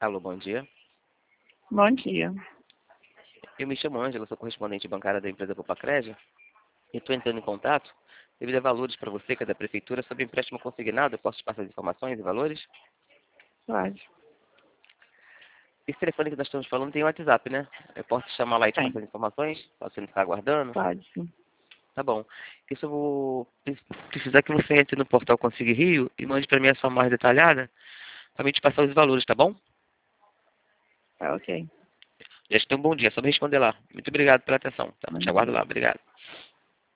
Alô, bom dia. Bom dia. Eu me chamo Ângela, sou correspondente bancária da empresa Popacred e estou entrando em contato devido a valores para você, que é da prefeitura, sobre empréstimo consignado. Eu posso te passar as informações e valores? Pode. Esse telefone que nós estamos falando tem WhatsApp, né? Eu posso te chamar lá e te Tem. passar as informações, para você não ficar aguardando? Pode, sim. Tá bom. Isso eu vou precisar que você entre no portal Consigue Rio e mande para mim a sua mais detalhada para mim te passar os valores, tá bom? Tá ok. Já te dou um bom dia, só me responder lá. Muito obrigado pela atenção. Tá? Bom Te aguardo dia. lá. Obrigado.